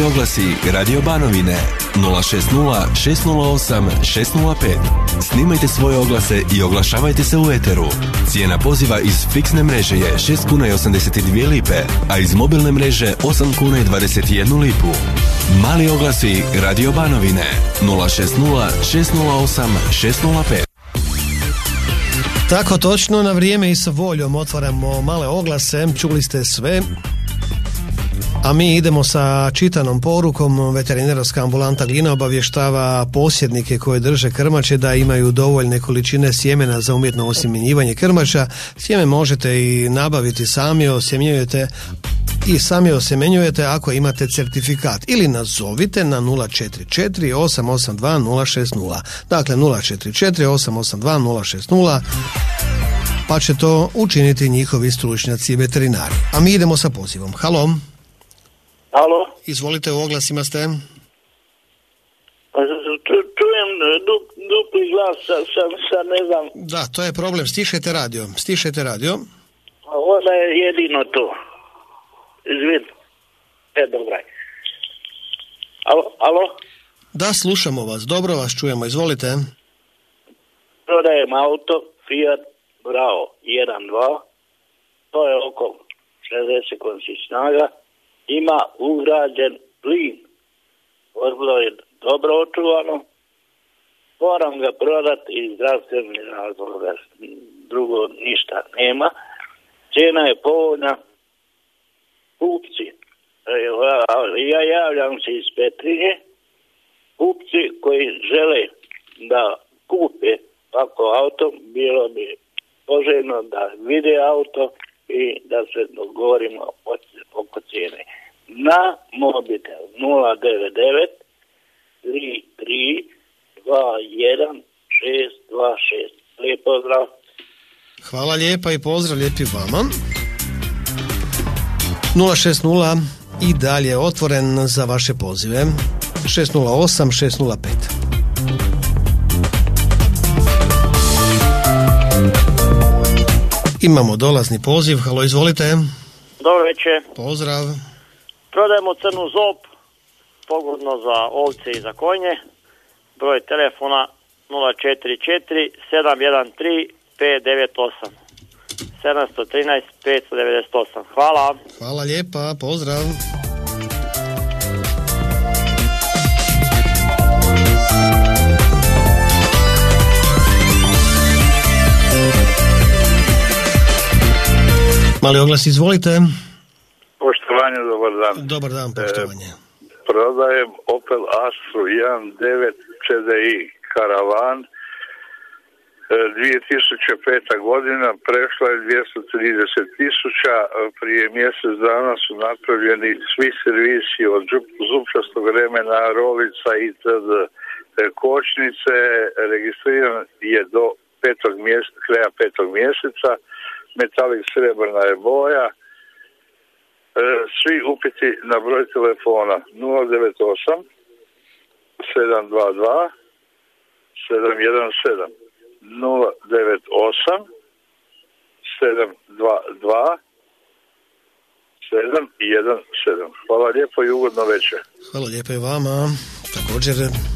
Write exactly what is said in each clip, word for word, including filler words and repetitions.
oglasi Radio Banovine nula šest nula šest nula osam šest nula pet. Snimajte svoje oglase i oglašavajte se u eteru. Cijena poziva iz fiksne mreže je šest kuna i osamdeset dvije lipe, a iz mobilne mreže osam kuna i dvadeset jednu lipu. Mali oglasi Radio Banovine nula šest nula šest nula osam šest nula pet. Tako točno, na vrijeme i sa voljom otvaramo male oglase, čuli ste sve. A mi idemo sa čitanom porukom. Veterinarska ambulanta Glina obavještava posjednike koji drže krmače da imaju dovoljne količine sjemena za umjetno osjemenjivanje krmača. Sjeme možete i nabaviti sami, osjemenjujete i sami osjemenjujete ako imate certifikat, ili nazovite na nula četiri četiri osam osam dva nula šest nula. Dakle nula četiri četiri osam osam dva nula šest nula, pa će to učiniti njihovi stručnjaci veterinari. A mi idemo sa pozivom. Halo. Alo? Izvolite, u oglasima ste. Čujem dupli glas, sad ne znam. Da, to je problem. Stišajte radio. Stišajte radio. Onda je jedino to. Izvin. E, dobraj. Alo? Alo? Da, slušamo vas. Dobro vas čujemo. Izvolite. Prodajem auto Fiat Bravo jedan dva. To je oko šezdeset konjskih snaga. Ima ugrađen plin. Vozilo je dobro očuvano. Moram ga prodati iz zdravstvenih razloga. Drugo ništa nema. Cijena je povoljna. Kupci. Ja javljam se iz Petrinje. Kupci koji žele da kupe ovako auto, bilo bi poželjno da vide auto i da se dogovorimo oko cijene. Na mobitel nula devet devet tri tri dva jedan šest dva šest. Lijep pozdrav. Hvala lijepa i pozdrav lijepi vama. nula šest nula i dalje otvoren za vaše pozive. šest nula osam šest nula pet. Imamo dolazni poziv. Halo, izvolite. Dobro večer. Pozdrav. Prodajemo crnu zob, pogodno za ovce i za konje. Broj telefona nula četiri četiri sedam jedan tri pet devet osam. sedam jedan tri pet devet osam. Hvala. Hvala lijepa, pozdrav. Mali oglas, izvolite. Poštovanje, dobar dan. Dobar dan, poštovanje. E, prodajem Opel Astru jedan devet C D I karavan. E, dvije tisuće peta godina, prešla je dvjesto trideset tisuća. Prije mjesec dana su napravljeni svi servisi od zupčastog remena, rolica itd. Kočnice. Registriran je do petog mjeseca, kraja petog mjeseca. Metalik srebrna je boja. E, svi upiti na broj telefona nula devet osam sedam dva dva sedam jedan sedam. nula devet osam sedam dva dva sedam jedan sedam. Hvala lijepo i ugodno večer. Hvala lijepo i vama. Također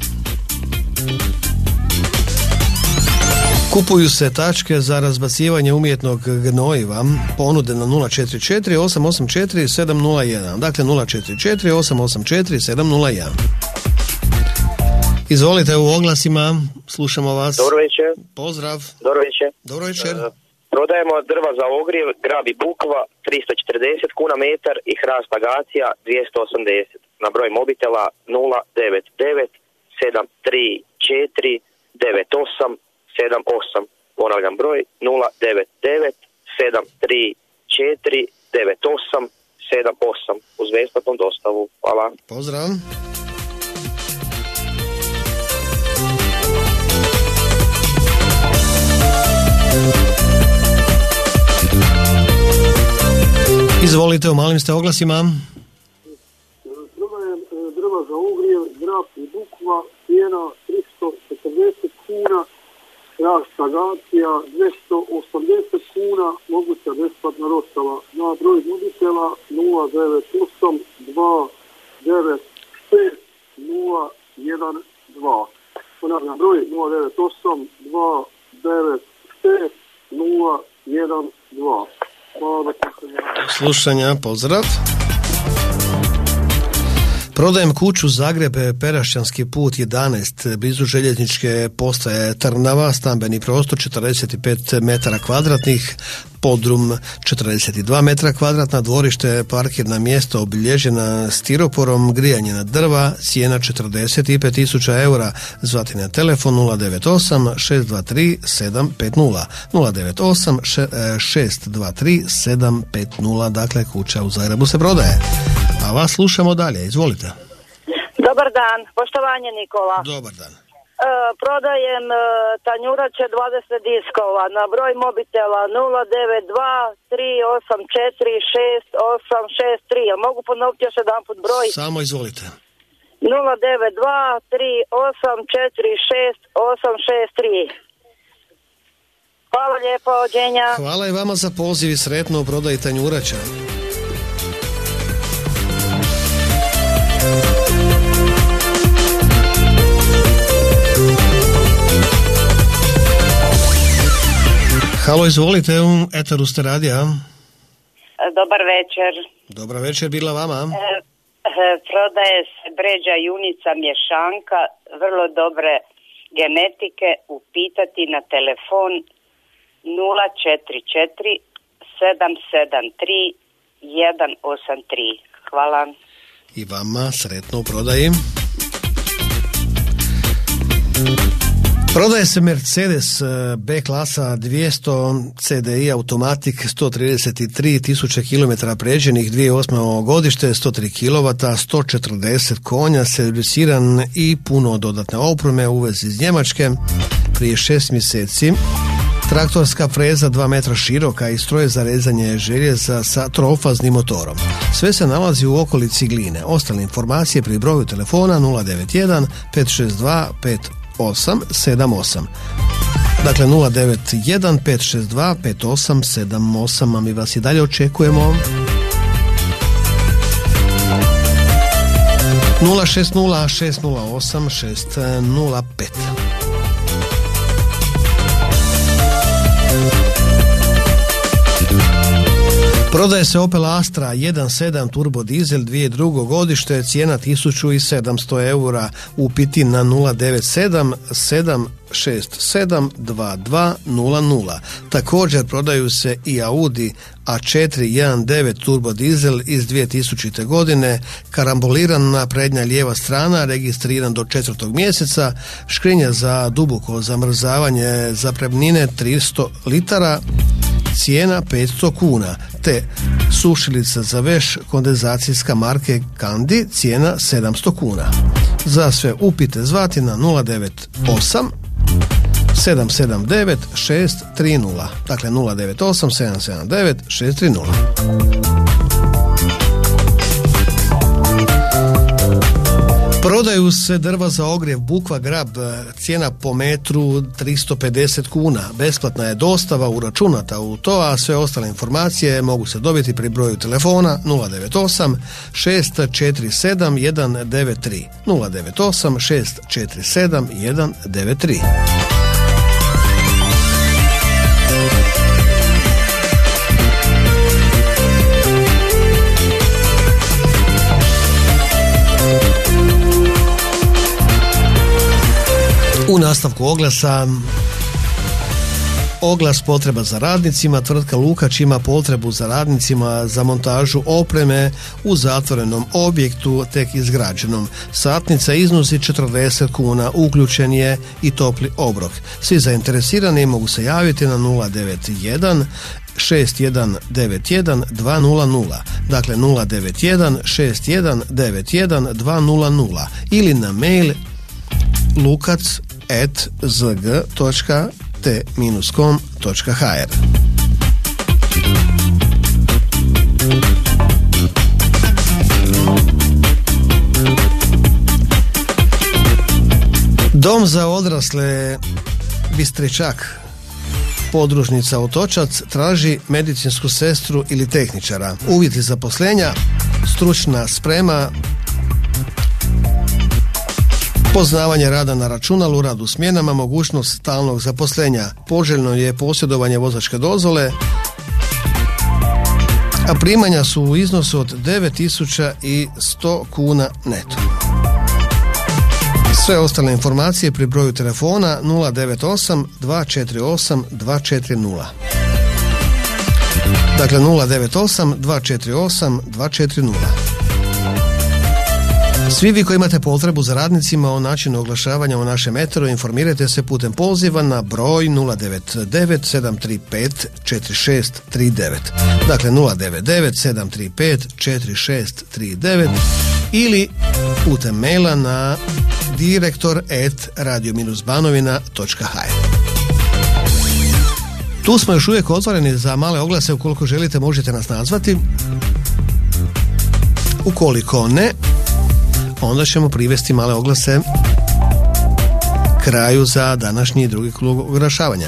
kupuju se tačke za razbacivanje umjetnog gnojiva. Ponude na nula četiri četiri osam osam četiri sedam nula jedan. Dakle nula četiri četiri osam osam četiri sedam nula jedan. Izvolite, u oglasima, slušamo vas. Dobro večer. Pozdrav. Dobro večer. Dobro večer. Uh, prodajemo drva za ogrjev, grab i bukva tristo četrdeset kuna metar i hrast agacija dvjesto osamdeset. Na broj mobitela nula devet devet sedam tri četiri devet osam sedam osam. Ponavljam broj nula devet devet sedam tri četiri devet osam sedam osam uz besplatnu dostavu. Hvala. Pozdrav. Izvolite, u malim ste oglasima. Prodajem drva za ogrjev, grab i bukva, cijena tristo četrdeset kuna, hrast agacija dvjesto osamdeset kuna, moguća besplatna dostava. Na broj mobitela nula devet osam dva devet šest nula jedan dva. Ponavljam broj nula devet osam dva devet pet nula jedan dva. Hvala do slušanja. Slušanja, pozdrav. Prodajem kuću Zagreb, Perašćanski put jedanaest, blizu željezničke postaje Trnava, stambeni prostor četrdeset pet metara kvadratnih, podrum četrdeset dva metra kvadratna, dvorište, parkirna mjesta obilježena stiroporom, grijanje na drva, cijena četrdeset pet tisuća eura. Zvati na telefon nula devet osam šest dva tri sedam pet nula, nula devet osam šest dva tri sedam pet nula. Dakle, kuća u Zagrebu se prodaje. A vas slušamo dalje, izvolite. Dobar dan, poštovanje Nikola. Dobar dan. E, prodajem e, tanjurače dvadeset diskova na broj mobitela nula devet dva tri osam četiri šest osam šest tri. Ja mogu ponoviti još jedan put broj? Samo izvolite. nula devet dva tri osam četiri šest osam šest tri. Hvala lijepo, ođenja. Hvala i vama za poziv i sretno u prodaji tanjurača. Halo, izvolite, u eteru ste radija. Dobar večer. Dobar večer, bila vama. E, e, prodaje se bređa junica mješanka, vrlo dobre genetike, upitati na telefon nula četiri četiri sedam sedam tri jedan osam tri. Hvala. I vama sretno u prodaji. Prodaje se Mercedes B klasa dvjesto C D I automatik, sto trideset tri tisuće kilometara pređenih, dvije tisuće osme godište, sto tri kilovata, sto četrdeset konja, servisiran i puno dodatne opreme u vezi iz Njemačke prije šest mjeseci. Traktorska freza dva metra široka i stroj za rezanje željeza sa trofaznim motorom. Sve se nalazi u okolici Gline. Ostale informacije pri broju telefona nula devet jedan pet šest dva pet osam sedam osam. Dakle nula devet jedan pet šest dva pet osam sedam osam, a mi vas i dalje očekujemo. nula šest nula šest nula osam šest nula pet. Prodaje se Opel Astra jedan sedam turbo dizel dvije tisuće drugo godište, cijena tisuću sedamsto eura. Upiti na nula devet sedam sedam šest sedam dva dva nula nula. Također prodaju se i Audi A četiri jedan devet turbo dizel iz dvije tisućite godine, karambolirana prednja lijeva strana, registriran do četvrtog mjeseca, škrinja za duboko zamrzavanje zapremnine tristo litara, cijena petsto kuna, te sušilica za veš kondenzacijska marke Kandi, cijena sedamsto kuna. Za sve upite zvati na nula devet osam sedam sedam devet šest tri nula. Dakle nula devet osam sedam sedam devet šest tri nula. Prodaju se drva za ogrjev Bukva Grab, cijena po metru tristo pedeset kuna. Besplatna je dostava uračunata u to, a sve ostale informacije mogu se dobiti pri broju telefona nula devet osam šest četiri sedam jedan devet tri, nula devet osam šest četiri sedam jedan devet tri. U nastavku oglasa, oglas potreba za radnicima. Tvrtka Lukač ima potrebu za radnicima za montažu opreme u zatvorenom objektu tek izgrađenom. Satnica iznosi četrdeset kuna, uključen je i topli obrok. Svi zainteresirani mogu se javiti na nula devet jedan šest jedan devet jedan dva nula nula, dakle nula devet jedan šest jedan devet jedan dva nula nula, ili na mail lukac at z g točka t com točka h r. Dom za odrasle Bistričak, podružnica Otočac, traži medicinsku sestru ili tehničara. Uvjeti zaposlenja: stručna sprema Poznavanje rada na računalu, rad u smjenama, mogućnost stalnog zaposlenja. Poželjno je posjedovanje vozačke dozvole, a primanja su u iznosu od devet tisuća sto kuna neto. Sve ostale informacije pri broju telefona nula devet osam dva četiri osam dva četiri nula. Dakle nula devet osam dva četiri osam dva četiri nula. Svi vi koji imate potrebu za radnicima o načinu oglašavanja u našem eteru, informirajte se putem poziva na broj nula devet devet sedam tri pet četiri šest tri devet. Dakle nula devet devet sedam tri pet četiri šest tri devet ili putem maila na direktor at radio banovina točka h r. Tu smo još uvijek otvoreni za male oglase, ukoliko želite možete nas nazvati. Ukoliko ne, onda ćemo privesti male oglase kraju za današnji drugi krug oglašavanja.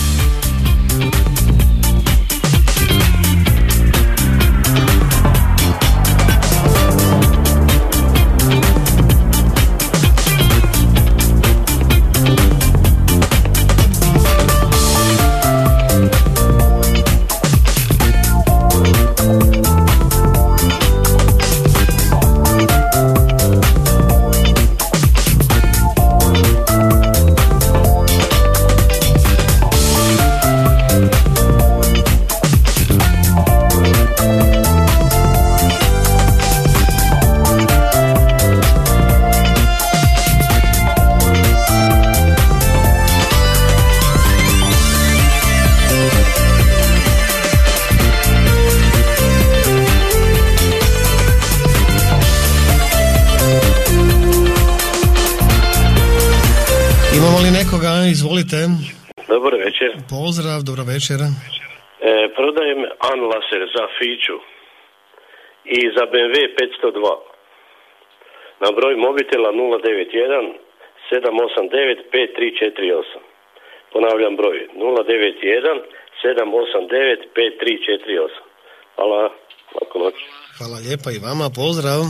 Izvolite. Dobar večer. Pozdrav, dobro večer. E, prodajem Anlaser za Fiću i za B M W petsto dva. Na broj mobitela nula devet jedan sedam osam devet pet tri četiri osam. Ponavljam broj nula devet jedan sedam osam devet pet tri četiri osam. Hvala, laku noć. Hvala lijepa i vama, pozdrav.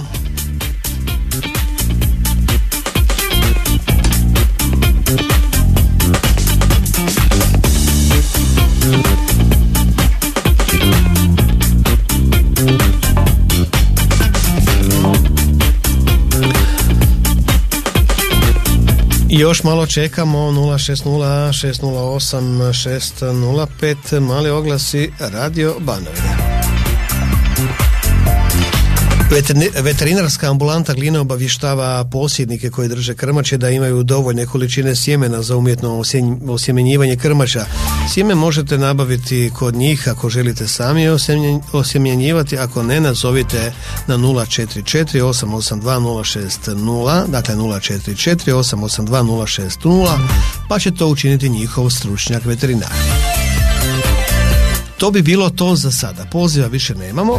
Još malo čekamo. Nula šest nula šest nula osam šest nula pet, mali oglasi Radio Banovina. Veterinarska ambulanta Glina obavještava posjednike koji drže krmače da imaju dovoljne količine sjemena za umjetno osjemenjivanje krmača. Sjeme možete nabaviti kod njih ako želite sami osjemenjivati, ako ne, nazovite na nula četiri četiri osam osam dva nula šest nula, dakle nula četiri četiri osam osam dva nula šest nula, pa će to učiniti njihov stručnjak veterinar. To bi bilo to za sada. Poziva više nemamo,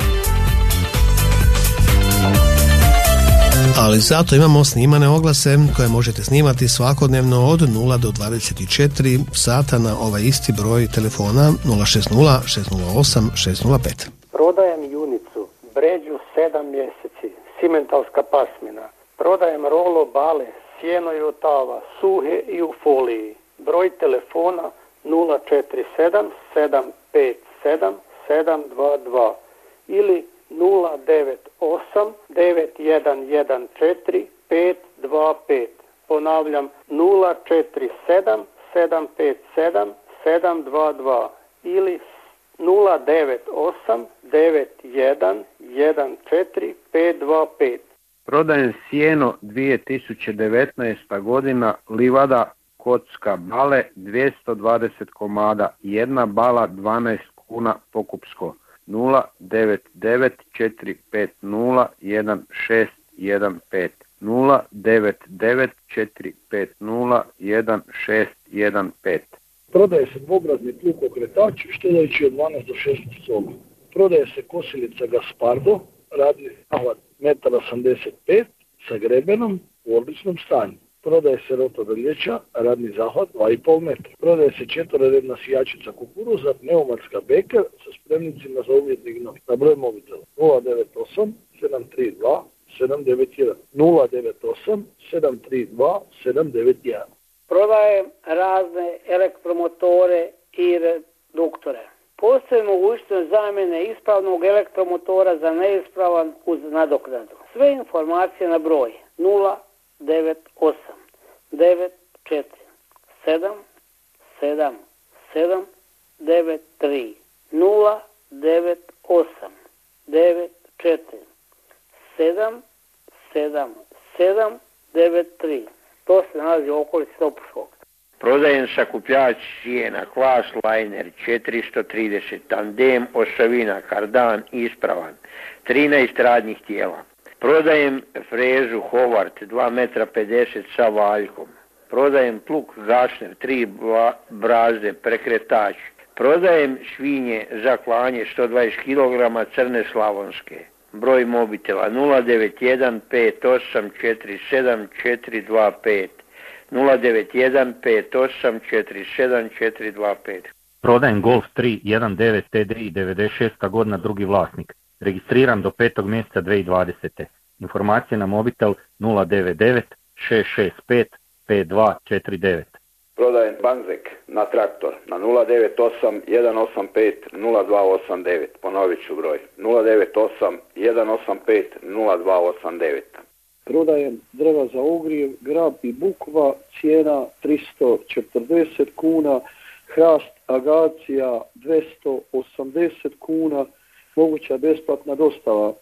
ali zato imamo snimane oglase koje možete snimati svakodnevno od nula do dvadeset četiri sata na ovaj isti broj telefona nula šest nula šest nula osam šest nula pet. Prodajem junicu, bređu sedam mjeseci, simentalska pasmina. Prodajem rolo bale, sjeno i otava, suhe i u foliji. Broj telefona nula četiri sedam sedam pet sedam sedam dva dva ili nula devet osam devet jedan jedan četiri pet dva pet. Ponavljam nula četiri sedam sedam pet sedam sedam dva dva ili nula devet osam devet jedan jedan četiri pet dva pet. Prodajem sjeno dvije tisuće devetnaesta godina, livada, kocka, bale dvjesto dvadeset komada, jedna bala dvanaest kuna pokupsko. nula devet devet četiri pet nula jedan šest jedan pet nula devet devet četiri pet nula jedan šest jedan pet. Prodaje se dvobrazni plug okretač štedajući od dvanaest do šesnaest soba. Prodaje se kosilica Gaspardo, radni zahvat jedan osamdeset pet sa grebenom u odličnom stanju. Prodaje se rotodoljeća, radni zahvat dva i pol metra. Prodaje se četveroredna sijačica kukuruza, pneumatska beker sa spremnicima za umjetni gnoj. Na broj mobitela nula devet osam sedam tri dva sedam devet jedan. nula devet osam sedam tri dva sedam devet jedan. Prodajem razne elektromotore i reduktore. Postoji mogućnost zamjene ispravnog elektromotora za neispravan uz nadoknadu. Sve informacije na broj nula devet osam devet četiri sedam sedam sedam devet tri nula devet osam devet četiri sedam sedam sedam devet tri. To se nalazi u okolici Topuskog. Prodajem sakupljač sjena Klas Liner četiristo trideset tandem osovina kardan ispravan trinaest radnih tijela. Prodajem frezu Howard dva metra pedeset sa valjkom. Prodajem plug Gašner tri brazde prekretač. Prodajem svinje za klanje sto dvadeset kilograma crne slavonske. Broj mobitela nula devet jedan pet osam četiri sedam četiri dva pet. nula devet jedan pet osam četiri sedam četiri dva pet. Prodajem Golf tri jedan devet T D I devedeset šesta godina drugi vlasnik. Registriran do petog mjeseca dvije tisuće dvadesete. Informacije na mobitel nula devet devet šest šest pet pet dva četiri devet. Prodajem Banzek na traktor na nula devet osam jedan osam pet nula dva osam devet. Ponovit ću broj nula devet osam jedan osam pet nula dva osam devet. Prodajem drva za ogrijev, grab i bukva, cijena tristo četrdeset kuna, hrast agacija dvjesto osamdeset kuna, moguća besplatna dostava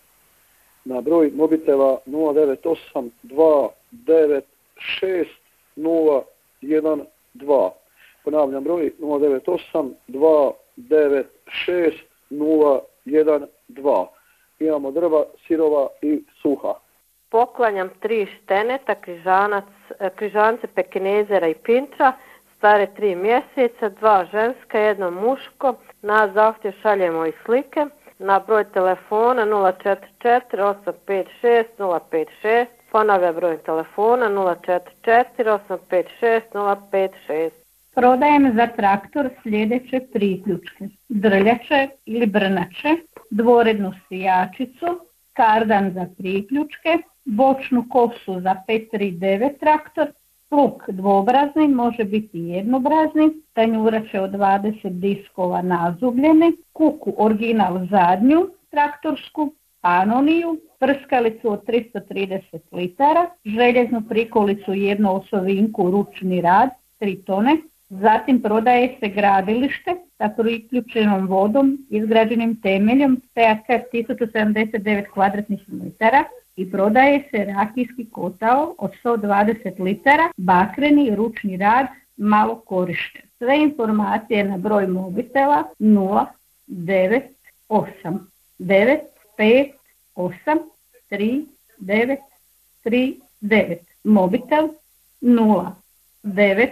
na broj mobitela nula devet osam dva devet šest nula jedan dva. Ponavljam broj nula devet osam dva devet šest nula jedan dva. Imamo drva, sirova i suha. Poklanjam tri šteneta, križanac, križance pekinezera i pinča, stare tri mjeseca, dva ženska, jedno muško. Na zahtjev šaljemo i slike. Na broj telefona nula četiri četiri osam pet šest nula pet šest. Ponavlja broj telefona nula četiri četiri osam pet šest nula pet šest. Prodajem za traktor sljedeće priključke: drljače ili brnače, dvorednu sijačicu, kardan za priključke, bočnu kosu za pet tri devet traktor, plug dvobrazni, može biti jednobrazni, tanjurače od dvadeset diskova nazubljene, kuku original zadnju traktorsku, Anoniju, prskalicu od tristo trideset litara, željeznu prikolicu jednu osovinku ručni rad, tri tone. Zatim prodaje se gradilište sa priključenom vodom, izgrađenim temeljem, P A K tisuću sedamdeset devet kvadratnih metara i prodaje se rakijski kotao od sto dvadeset litara, bakreni ručni rad, malo korišten. Sve informacije na broj mobitela nula devet osam devet pet osam tri devet tri devet. Mobitel nula devet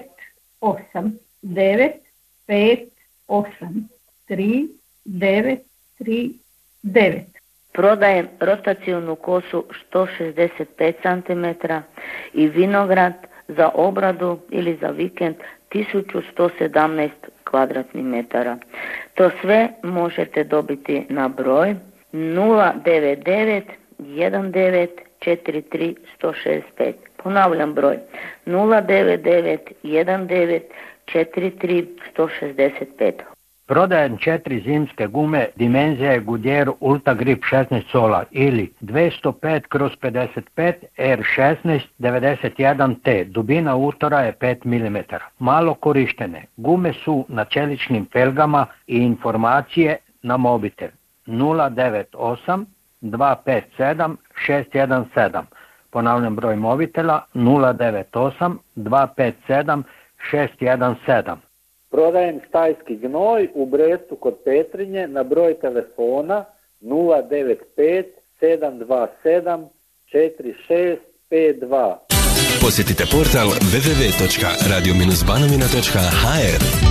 osam devet pet osam tri devet tri devet. Prodajem rotacijnu kosu sto šezdeset pet centimetara i vinograd za obradu ili za vikend tisuću sto sedamnaest kvadratnih metara. To sve možete dobiti na broj nula devet devet jedan devet četiri tri jedan šest pet. Ponavljam broj nula devet devet jedan devet četiri tri jedan šest pet. Prodajem četiri zimske gume dimenzije Goodyear Ultra Grip šesnaest sola ili dvjesto pet kroz pedeset pet R šesnaest devedeset jedan T. Dubina utora je pet milimetara. Malo korištene. Gume su na čeličnim felgama i informacije na mobitel nula devet osam dva pet sedam šest jedan sedam. Ponavljam broj mobitela nula devet osam dva pet sedam šest jedan sedam. Prodajem stajski gnoj u Brestu kod Petrinje na broj telefona nula devet pet sedam dva sedam četiri šest pet dva. Posjetite portal w w w točka radio dash banovina točka h r.